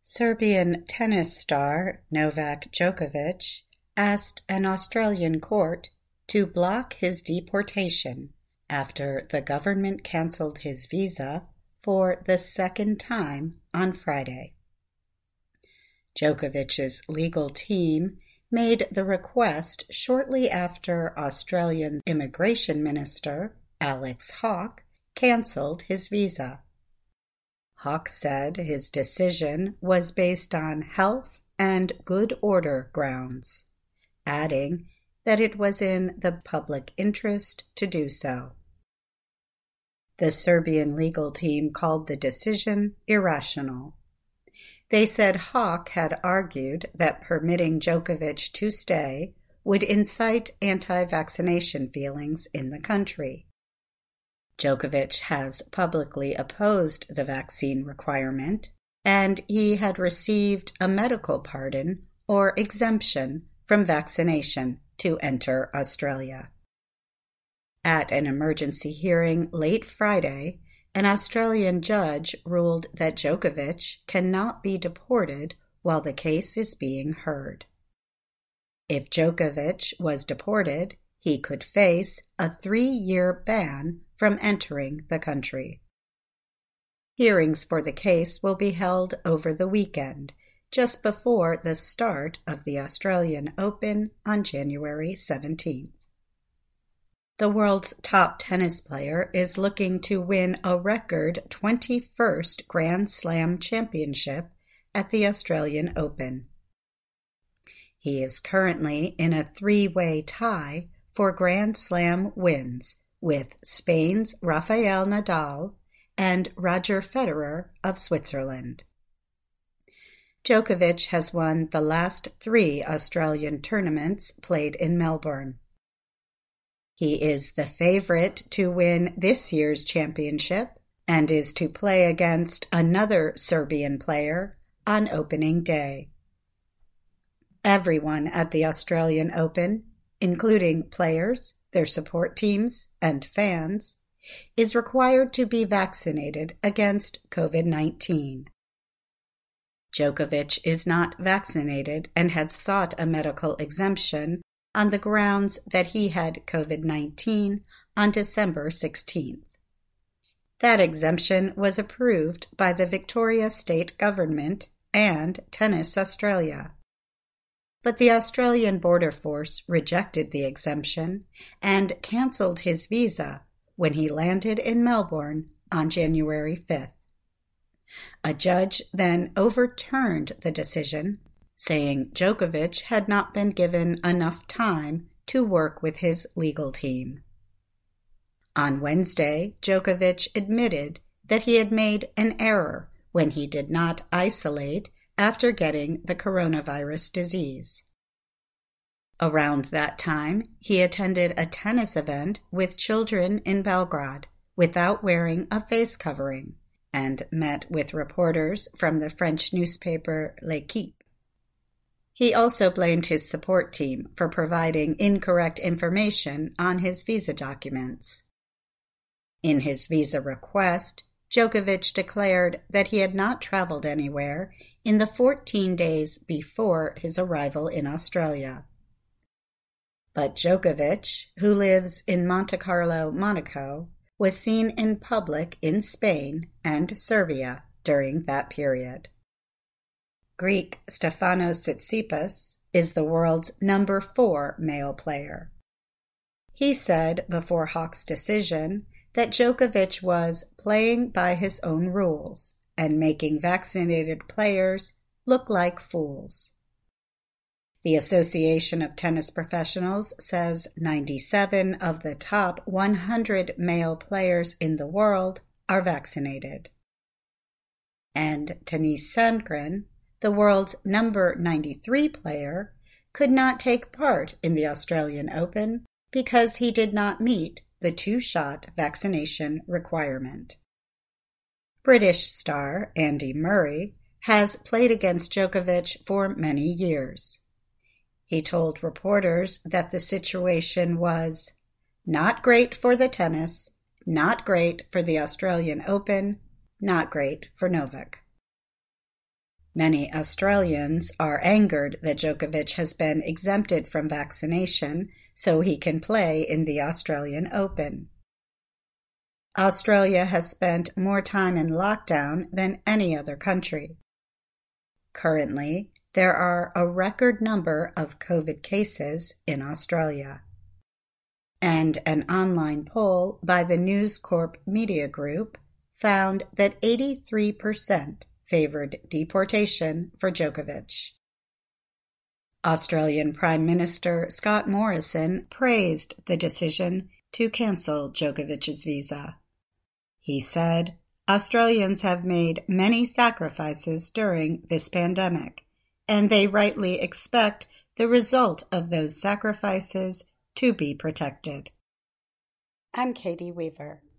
Serbian tennis star Novak Djokovic asked an Australian court to block his deportation after the government cancelled his visa for the second time on Friday. Djokovic's legal team made the request shortly after Australian Immigration Minister Alex Hawke cancelled his visa. Hawke said his decision was based on health and good order grounds, adding that it was in the public interest to do so. The Serbian legal team called the decision irrational. They said Hawke had argued that permitting Djokovic to stay would incite anti-vaccination feelings in the country. Djokovic has publicly opposed the vaccine requirement, and he had received a medical pardon or exemption from vaccination to enter Australia. At an emergency hearing late Friday, an Australian judge ruled that Djokovic cannot be deported while the case is being heard. If Djokovic was deported, he could face a 3-year ban from entering the country. Hearings for the case will be held over the weekend, just before the start of the Australian Open on January 17th. The world's top tennis player is looking to win a record 21st Grand Slam championship at the Australian Open. He is currently in a 3-way tie for Grand Slam wins with Spain's Rafael Nadal and Roger Federer of Switzerland. Djokovic has won the last 3 Australian tournaments played in Melbourne. He is the favorite to win this year's championship and is to play against another Serbian player on opening day. Everyone at the Australian Open, including players, their support teams, and fans, is required to be vaccinated against COVID-19. Djokovic is not vaccinated and had sought a medical exemption on the grounds that he had COVID-19 on December 16th. That exemption was approved by the Victoria State Government and Tennis Australia. But the Australian Border Force rejected the exemption and cancelled his visa when he landed in Melbourne on January 5th. A judge then overturned the decision, saying Djokovic had not been given enough time to work with his legal team. On Wednesday, Djokovic admitted that he had made an error when he did not isolate after getting the coronavirus disease. Around that time, he attended a tennis event with children in Belgrade without wearing a face covering and met with reporters from the French newspaper L'Équipe. He also blamed his support team for providing incorrect information on his visa documents. In his visa request, Djokovic declared that he had not traveled anywhere in the 14 days before his arrival in Australia. But Djokovic, who lives in Monte Carlo, Monaco, was seen in public in Spain and Serbia during that period. Greek Stefanos Tsitsipas is the world's number 4 male player. He said before Hawke's decision that Djokovic was playing by his own rules and making vaccinated players look like fools. The Association of Tennis Professionals says 97 of the top 100 male players in the world are vaccinated. And Tennis Sandgren, the world's number 93 player, could not take part in the Australian Open because he did not meet the 2-shot vaccination requirement. British star Andy Murray has played against Djokovic for many years. He told reporters that the situation was not great for the tennis, not great for the Australian Open, not great for Novak. Many Australians are angered that Djokovic has been exempted from vaccination so he can play in the Australian Open. Australia has spent more time in lockdown than any other country. Currently, there are a record number of COVID cases in Australia. And an online poll by the News Corp Media Group found that 83% favored deportation for Djokovic. Australian Prime Minister Scott Morrison praised the decision to cancel Djokovic's visa. He said, "Australians have made many sacrifices during this pandemic, and they rightly expect the result of those sacrifices to be protected." I'm Katie Weaver.